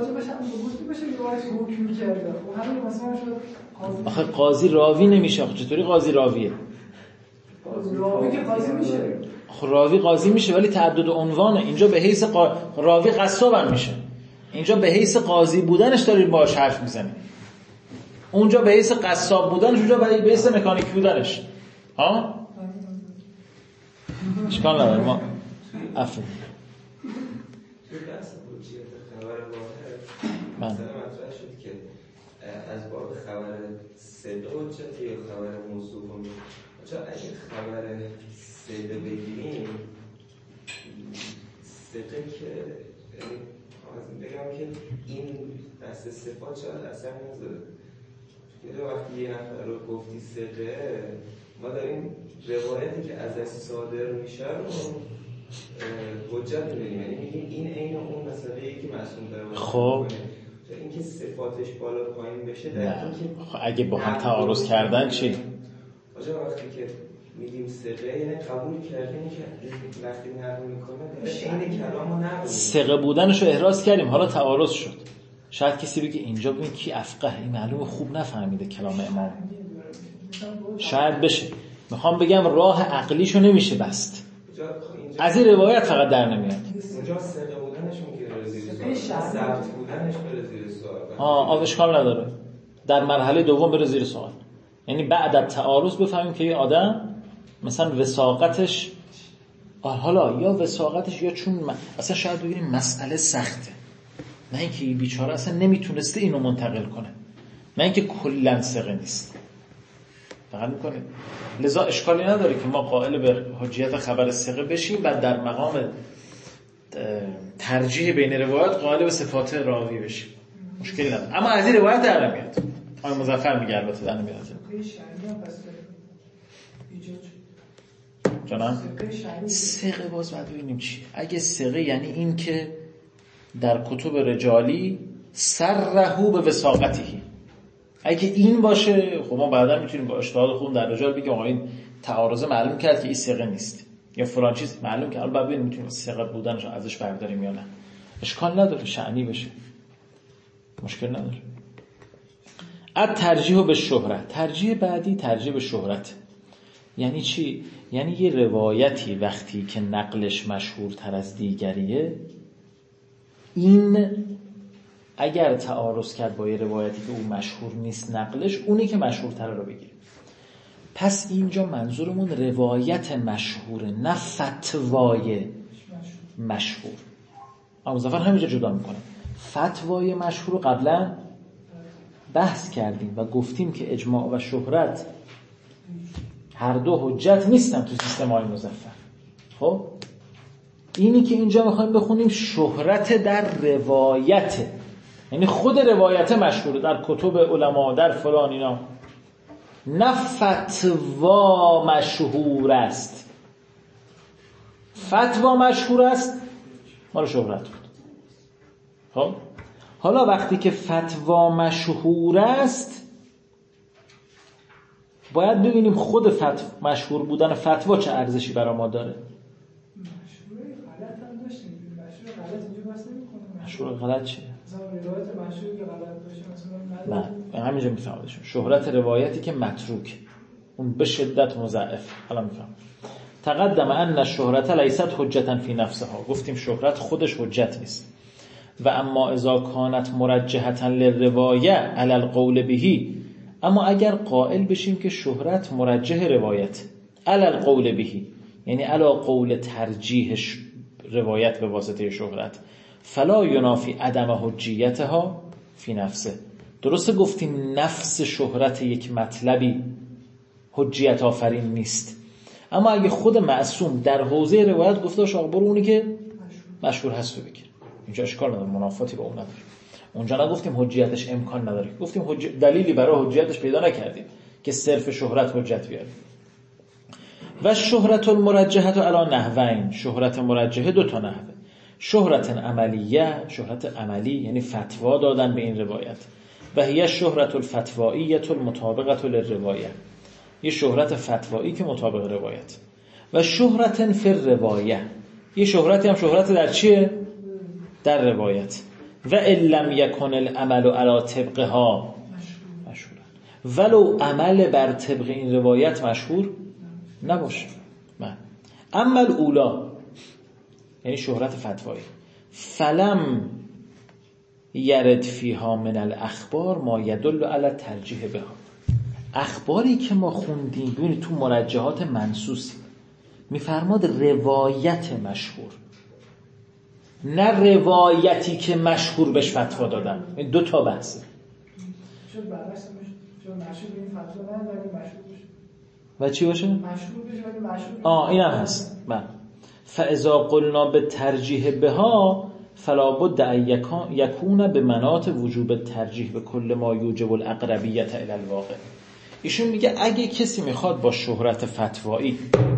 آخه قاضی راوی نمیشه. آخه چطوری قاضی راویه؟ راوی که قاضی میشه. خب راوی قاضی میشه ولی تعدد عنوانه. اینجا به حیث راوی قصاب هم میشه. اینجا به حیث قاضی بودنش دارید باهاش حرف میزنید. اونجا به حیث قصاب بودنش، اونجا به حیث مکانیک بودنش. ها؟ اشکال نداره. ما عفو. توی بحث حجیت خبر واحد مثلا مطرح شد که از باب خبر صدق حجت یا خبر موصوف چون اگه خبر صدق بگیریم صدق که بگم که این دست صفات شاید اثر نذاره. وقتی یه نفر رو گفتی صدقه، ما داریم روایتی که ازش صادر میشه رو حجت می‌بینیم. یعنی میگیم این عین اون مسئله‌ای که معصوم داره. خب اینکه صفاتش بالا پایین بشه در اینکه خب اگه با هم تعارض کردن چی؟ وقتی که میگیم ثقه یعنی قبول کردیم که وقتی نقل میکنه عین کلامو نقل. ثقه بودنش رو احراز کردیم، حالا تعارض شد. شاید کسی بگه اینجا ببین کی افقه، این معلومه خوب نفهمیده کلام امام. شاید بشه. میخوام بگم راه عقلیشو نمیشه بست. از این روایت فقط در نمیاد. اونجا ثقه بودنش میگه زیر سوال، ضبط بودنش بره زیر سوال. اشکال نداره. در مرحله دوم بره زیر سوال. یعنی بعد از تعارض بفهمیم که یه آدم مثلا وثاقتش حالا یا وثاقتش یا چون اصلا شاید ببینیم مسئله سخته، نه اینکه این بیچاره اصلا نمیتونسته اینو منتقل کنه، نه اینکه کلا ثقه نیست. فقط میکنه. لذا اشکالی نداره که ما قائل به حجیت خبر ثقه بشیم و در مقام ترجیح بین روایات قائل به صفات راوی بشیم. مشکلی نداره. اما از این روایت در نمیاد. آقای مظفر میگه البته در نمیاد. جانم ثقه باز بعد ببینیم چی. اگه ثقه یعنی این که در کتب رجالی سرهو به وثاقتهی، اگه این باشه خب ما بعدا میتونیم با اجتهاد خودمون در رجال بگیم آقا این تعارض معلوم کرد که این ثقه نیست یا فلان چیز معلوم کرد، البته ببینیم میتونیم ثقه بودنش ازش برداریم یا نه. اشکال نداره، شأنی بشه، مشکل نداره. ترجیح به شهرت. ترجیح بعدی ترجیح به شهرت. یعنی چی؟ یعنی یه روایتی وقتی که نقلش مشهورتر از دیگریه، این اگر تعارض کرد با یه روایتی که اون مشهور نیست نقلش، اونی که مشهورتره رو بگیریم. پس اینجا منظورمون روایت مشهوره، نه فتوای مشهور. اما مظفر همینجا جدا میکنه. فتوای مشهور رو قبلا بحث کردیم و گفتیم که اجماع و شهرت هر دو حجت نیستن تو سیستم های مظفر. خب اینی که اینجا میخوایم بخونیم شهرت در روایته، یعنی خود روایت مشهوره در کتب علما در فلان اینا، نه فتوا مشهور است. فتوا مشهور است مال شهرت بود. خب حالا وقتی که فتوا مشهور است باید ببینیم خود مشهور بودن فتوا چه ارزشی برای ما داره. مشهور غلط هم داشتیم. مشهور غلط اینجا بس نمی‌کنه. مشهور غلط چیه؟ مثلا روایت مشهوری که غلط باشه مثلا نه همینجا میفهمدشون شهرت روایتی که متروک اون به شدت مضاعف. حالا میفهم. تقدم ان الشهرت لیست حجتا فی نفسها، گفتیم شهرت خودش حجت نیست. و اما اذا کانت مرجحتا للروایه علی القول به، اما اگر قائل بشیم که شهرت مرجح روایت علی القول به، یعنی علی قول ترجیح روایت به واسطه شهرت، فلا ینافی عدم حجیتها فی نفسه. درسته گفتیم نفس شهرت یک مطلبی حجیت آفرین نیست، اما اگه خود معصوم در حوزه روایت گفته باشه برو اونی که مشهور هست رو بگیر، اینجا اشکال نداره، منافاتی با اون نداره. اونجا نگفتیم حجیتش امکان نداره، گفتیم دلیلی برای حجیتش پیدا نکردیم که صرف شهرت حجت بیاره. و شهرت المرجحه علی نحوین، شهرت مرجحه دو تا نحوه. شهرت عملیه، شهرت عملی یعنی فتوا دادن به این روایت، و هی شهرت الفتوائیه المطابقه للروایه، یه شهرت فتوایی که مطابق روایت. و شهرت فی الروایه، یه شهرتی هم شهرت در چیه؟ در روایت. و ان لم یکن العمل علی طبقها مشهور، ولو عمل بر طبق این روایت مشهور نباشه. اما الاولا یعنی شهرت فتوایی، فلم یرد فیها من الاخبار ما یدل علی ترجیح بها. اخباری که ما خوندیم ببینید تو مرجحات منصوصی میفرماد روایت مشهور، نه روایتی که مشهور بهش فتوا دادن. این دو تا بحثه. چون برعکس چون مشهور به این فتوا نداره مشهور بشه و چی باشه؟ مشهور بشه ولی مشهور اینم هست. فاذا قلنا به ترجیح بها فلا بد ان یکون به مناط وجوب الترجیح به کل ما یوجب الاقربیت الی الواقع. ایشون میگه اگه کسی میخواد با شهرت فتوایی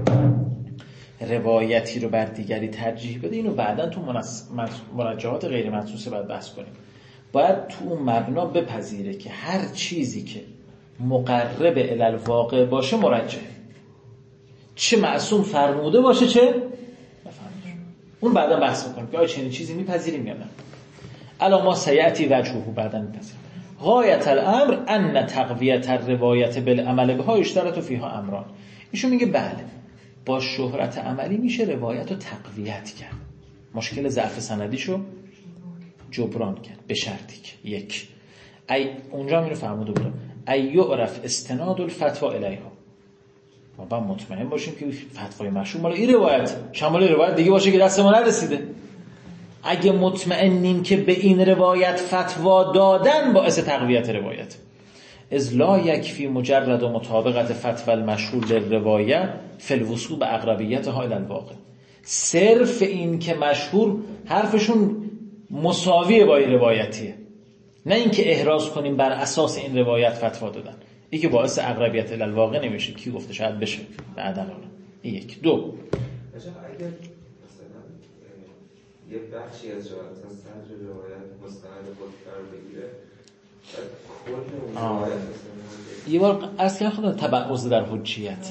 روایتی رو بر دیگری ترجیح بده، اینو بعداً تو مرجحات غیر منصوصه باید بحث کنیم، باید تو اون مبنا بپذیره که هر چیزی که مقرب الی الواقع باشه مرجحه، چه معصوم فرموده باشه چه نفرموده. اون بعدا بحث میکنیم که آیا چنین چیزی میپذیریم یا نه. الا ما سیاتی وجهه بعدا میپذیریم. غایت الامر ان تقویت الروایت بالعمل بها یشترط فیها امران. ایشون میگه بله با شهرت عملی میشه روایت رو تقویت کرد، مشکل ضعف سندیشو جبران کرد، به شرطی که یک اونجا میره فرموده بودم ای یعرف استناد الفتوا الیها، ما با مطمئن باشیم که فتوای مشهور مال این روایت، شامل روایت دیگه باشه که دست ما نرسیده. اگه مطمئنیم که به این روایت فتوا دادن باعث تقویت روایت، از لا یکفی مجرد و مطابقت فتوا المشهور للروایه فی الوصول به اقربیتها الی الواقع. صرف این که مشهور حرفشون مساویه با این روایتیه، نه اینکه احراز کنیم بر اساس این روایت فتوا دادن، این که باعث اقربیت الی الواقع نمیشه. کی گفته شاید بشه بعداً. یک دو اگر مثلا یه بخشی از جواب مثلا صدر روایت مستند خودکار بگیره کل اون روایت مثلا یه بار عرض کردم خودم تبعض در حجیت،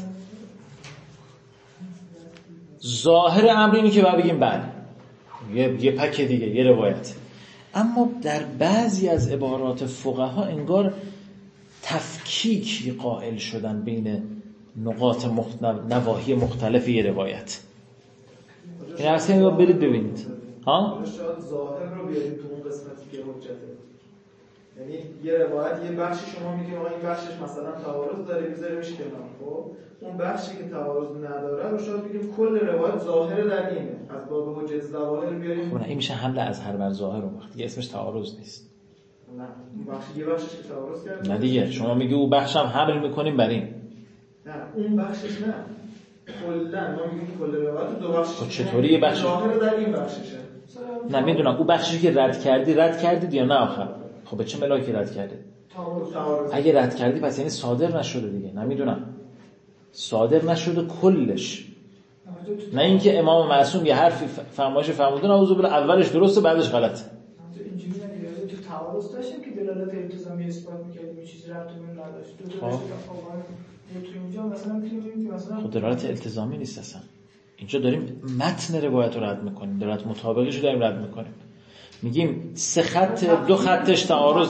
ظاهر امر اینه که باید بگیم بله یه پک دیگه یه روایت، اما در بعضی از عبارات فقها انگار تفکیکی قائل شدن بین نقاط نواحی مختلف یه روایت. این عرض کردم برید ببینید شاید ظاهر رو بیارید تو اون قسمتی که حجته، یعنی یه روایت یه بخشی شما میگید آقا این بخشش مثلا تعارض داره میذاریمش کنار، خب اون بخشی که تعارض نداره رو شاید بگیم کل روایت ظاهر در اینه، از باب حجت ظواهر بیاریم. خب نه این میشه حمله از هر بر ظاهر اون وقت دیگه اسمش تعارض نیست. نه این بخش یه بخشش که تعارض کرده، نه دیگه شما میگی اون بخشم حمل میکنیم بر این، نه اون بخشش نه کلا ما میگیم کل روایت دو بخش. خب چطوری یه بخش ظاهر در این بخششه؟ نه میدونم اون بخشی که رد کردید یا نه آخر. خب به چه ملاکی رد کردید؟ تعارض. اگه رد کردی پس یعنی صادر نشده دیگه. نمیدونم صادر نشده کلش. نه اینکه امام معصوم یه حرفی فرمایش فرمودن اعوذ بالله اولش درسته بعدش غلطه. اینجوری نمیگه تو تعارض داشتیم که دلالت التزامی اثبات می‌کردیم این چیزی ربطی به نداشت. تو اینجا مثلا می‌تونیم که مثلا خب دلالت التزامی نیست اصلا. اینجا داریم متن روایت رو رد می‌کنیم، دلالت مطابقش رو داریم رد می‌کنیم. میگیم سه خط دو خطش تعارض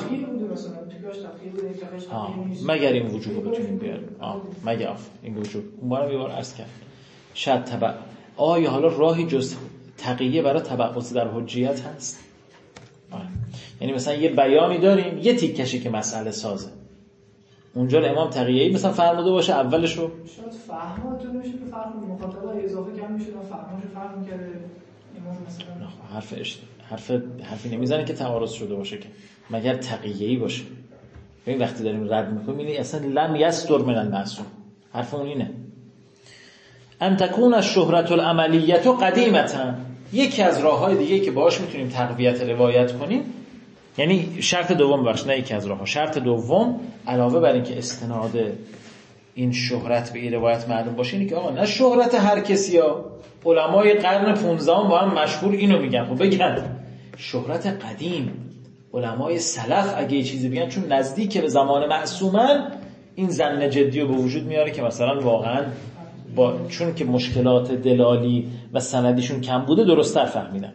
مگر این وجوب رو بتونیم بیاریم مگر این وجوب اون بارم یه بار عرض کرد شاید تبع آیا حالا راهی جز تقیه برای تبعض در حجیت هست؟ یعنی مثلا یه بیانی داریم یه تیکشی که مسئله سازه اونجا امام تقیه‌ای مثلا فرموده باشه اولش رو شاید فهماتون میشه که فهم مخاطبای اضافه کم میشه و فهمش فهم کرده امام مثلا حرفی نمیزنه که تعارض شده باشه که مگر تقیه‌ای باشه. ببین وقتی داریم رد میکنیم یعنی اصلا لم یصدر من المعصوم حرفمون اینه ان تکون الشهرة العملیة قدیمة. یکی از راه‌های دیگه که باهاش میتونیم تقویت روایت کنیم یعنی شرط دوم بخش نه یکی از راه‌ها شرط دوم علاوه بر اینکه استناد این شهرت به این روایت معلوم باشه اینه که آقا نه شهرت هر کسی ها علمای قرن 15 با هم مشهور اینو میگن خب بگن شهرت قدیم علمای سلف اگه یه چیزی بگن چون نزدیک به زمان معصومن این ظن جدی رو به وجود میاره که مثلا واقعا چون که مشکلات دلالی و سندیشون کم بوده درست‌تر فهمیدن.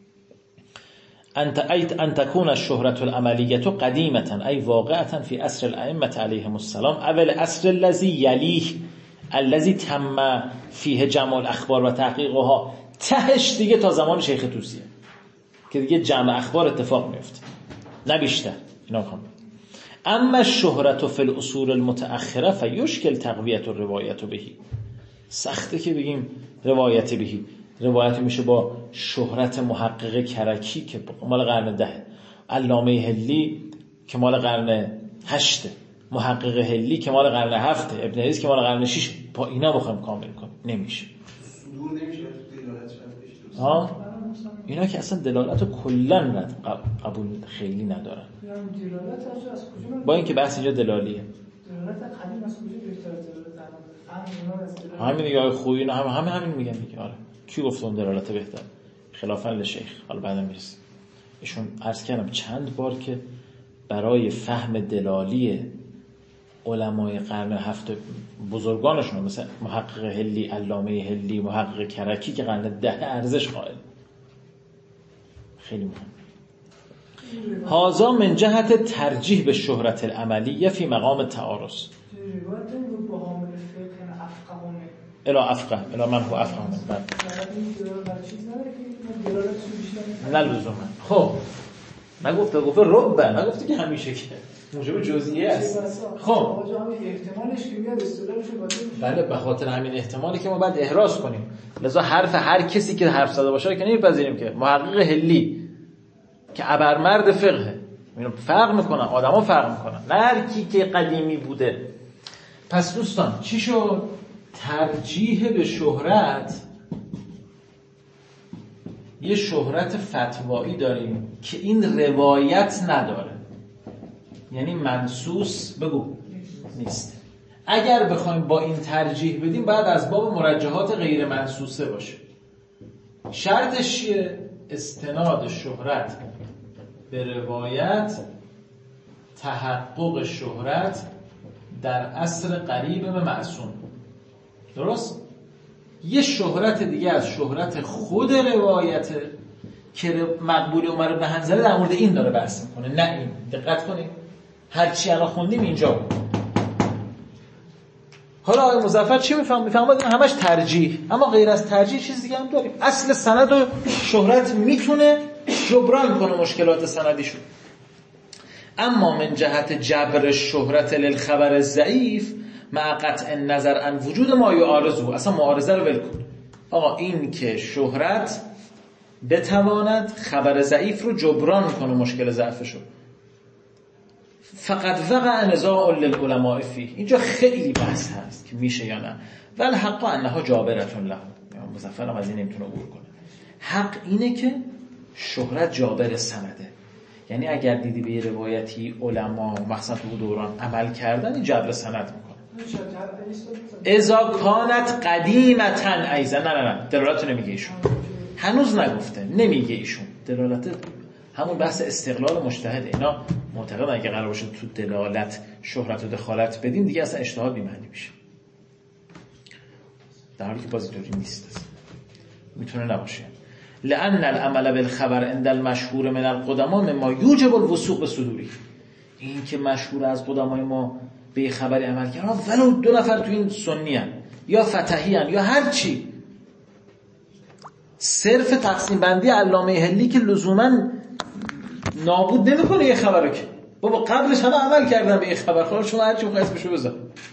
ان تكون الشهرة العملية قديمة أي واقعة في عصر الأئمة عليهم السلام او العصر الذي يليه الذي تم فيه جمع الاخبار و تحقیقها. تهش دیگه تا زمان شیخ طوسیه که دیگه جمع اخبار اتفاق میفته نه بیشتر. اینا میخوام اما الشهرة في الاصول المتأخرة فيشكل تقویت الروایت بهی. سخته که بگیم روایت بهی روایت میشه با شهرت محقق کرکی که مال قرن 10 علامه هلی که مال قرن 8 محقق هلی که مال قرن 7 ابن حدیث که مال قرن 6 با اینا بخوایم کامل کنیم نمیشه. صدور نمیشه دلالت اینا که اصلا دلالت رو کلا قبول خیلی ندارن با اینکه بحث اینجا دلالیه. دلالت قدیم از کجا بهتره دلالت همین دیگه آقای خویی اینا همین میگن دیگه. آره کی گفت اون دلالت بهتر خلافا لشیخ. حالا بعدا میرسیم ایشون عرض کردم چند بار که برای فهم دلالی علمای قرن 7 بزرگانشون مثل محقق هلی علامه هلی محقق کرکی که قرن 10 ارزش قائل خیلی مهم. هذا من جهت ترجیح به شهرت العملیه فی مقام تعارض. الا افقه الا من هو افقه من نه لزوما. خب نگفته گفته ربه نگفته که همیشه که موجب جزئیه است. خب احتمالش که میاد استدلالش بله به خاطر همین احتمالی که ما باید احراز کنیم لذا حرف هر کسی که حرف زده باشه که نمیپذیریم که محقق هلی که ابرمرد فقه اینو فرق میکنن آدما فرق میکنن نه هر کی که قدیمی بوده. پس دوستان چی شد؟ ترجیح به شهرت یه شهرت فتوایی داریم که این روایت نداره یعنی منصوص بگو نیست. اگر بخوایم با این ترجیح بدیم باید از باب مرجحات غیر منصوصه باشه. شرطش چیه؟ استناد شهرت به روایت تحقق شهرت در عصر قریب به معصوم. درست؟ یه شهرت دیگه از شهرت خود روایت که مقبول عمر بن حنظله در مورد این داره بحث میکنه نه این. دقت کنید هرچی الان خوندیم اینجا بود. حالا آقای مظفر چی میفهمه؟ همش ترجیح. اما غیر از ترجیح چیز دیگه هم داریم. اصل سند و شهرت میتونه جبران کنه مشکلات سندیشون. اما من جهت جبر شهرت للخبر الضعیف مع قطع نظر عن وجود ما یعارضه. اصلا معارضه رو ول کن. آقا این که شهرت بتواند خبر ضعیف رو جبران کنه مشکل ضعفشو فقط وقع نزاع للعلماء فيه. اینجا خیلی بحث هست که میشه یا نه. ولی حق انها جابرتون له، مظفر هم از این نمیتونه عبور کنه. حق اینه که شهرت جابر سنده، یعنی اگر دیدی به یه روایتی علما مثلا تو دوران عمل کردن، این جبر سند میکنه. اذا کانت قدیمتن ایزا، نه دلالت نمیگه ایشون، هنوز نگفته، نمیگه ایشون دلالت، همون بحث استقلال مجتهد. اینا معتقدن اگه قرار باشه تو دلالت شهرت و دخالت بدیم دیگه اصلا اجتهاد بی‌معنی میشه، در حالی که بازی طوری نیست، میتونه نباشه. لأن العمل بالخبر عند المشهور من القدما مما یوجب الوثوق بصدوری. این که مشهور از قدمای ما به خبری عمل کردن، ولو 2 نفر تو این سنی ان یا فتحی ان یا هر چی، صرف تقسیم بندی علامه هلی که لزوما نابود نمیکنه یه خبر رو، که بابا قبلش همه عمل کردن به این خبر، خلاص شما هر چی می‌خواید اسمشو بذار.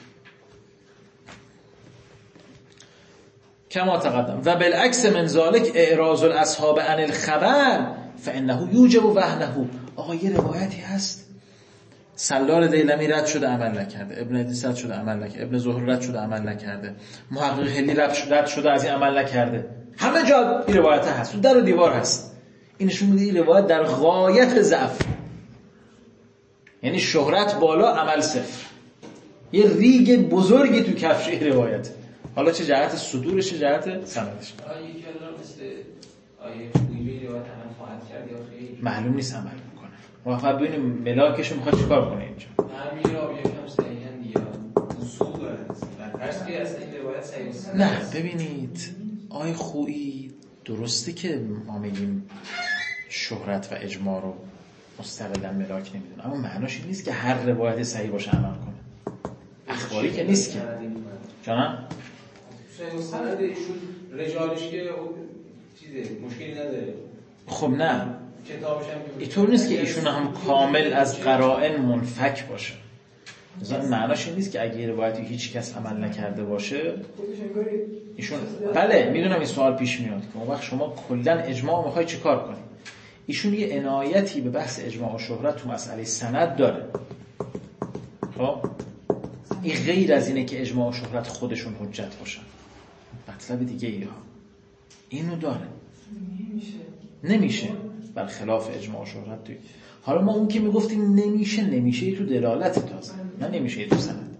کما تقدم و بالعکس من ذلك اعراض الاصحاب عن الخبر فانه یوجب وهنه. آقا یه روایتی هست سلال دیلمی رد شده عمل نکرده، ابن ادریس رد شده عمل نکرده، ابن زهر رد شده عمل نکرده، محقق هلی رد شده از این عمل نکرده، همه جا این روایت هست، در و دیوار هست. اینشون میگه این روایت در غایت ضعف، یعنی شهرت بالا عمل صفر، یه ریگ بزرگی تو کفش این روایت. حالا چه جهت صدورش چه جهت سندش. آیه که الان مثل آیه خویی روایت عمل خواهد کرد یا خیر معلوم نیست عمل میکنه. ما فقط ببینیم ملاکشو میخواد چیکار کنه اینجا. همین رو یکم صحیحاً دیگه اصول داره. فرض که اصلا این روایت صحیح نه ببینید آیه خویی درسته که ما میگیم شهرت و اجماع رو مستقلا ملاک نمیدونه، اما معناش این نیست که هر روایت صحیح باشه عمل کنه. اخباری که نیست که جانم صحیح سند ایشون رجالش که چیزه مشکلی نداره. خب نه کتابش هم اینطور نیست که ایشون هم کامل از قرائن منفک باشه. مثلا معناش این نیست که اگه روایتی هیچ کس عمل نکرده باشه ایشون، بله میدونم این سوال پیش میاد که اون وقت شما کلا اجماع میخوای چی کار کنی. ایشون یه عنایتی به بحث اجماع و شهرت تو مسئله سند داره. خب این غیر از اینه که اجماع و شهرت خودشون حجت باشن، مطلب دیگه ای ها اینو داره. نمیشه برخلاف اجماع و شهرت توی. حالا ما اون که میگفتیم نمیشه تو دلالت تازه، نه نمیشه تو سند.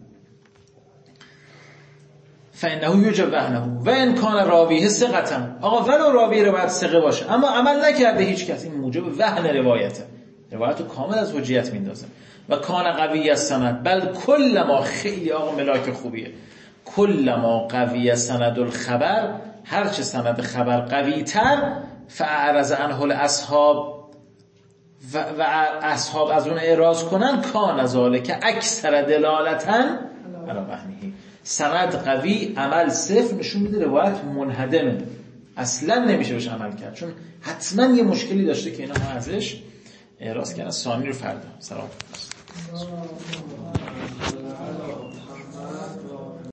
فانه یوجب وهنه و ان کان راویه ثقه. آقا ولو راوی روایت ثقه باشه اما عمل نکرده هیچ کس، این موجب وهن روایته، روایتو کامل از حجیت میندازه. و کان قوی السند بل کل ما، خیلی آقا ملاک خوبیه، کل ما قوی سند الخبر، هرچه سند خبر قوی تر، فاعرض عنه الاصحاب و اصحاب از اون اعراض کنن، کان ذالک اکثر دلالتن علی وهمه. سند قوی عمل صفر نشون میده روایت منهدمه، اصلا نمیشه بهش عمل کرد، چون حتما یه مشکلی داشته که اینا ازش اعراض کردن. ثانی رو فردا سلام.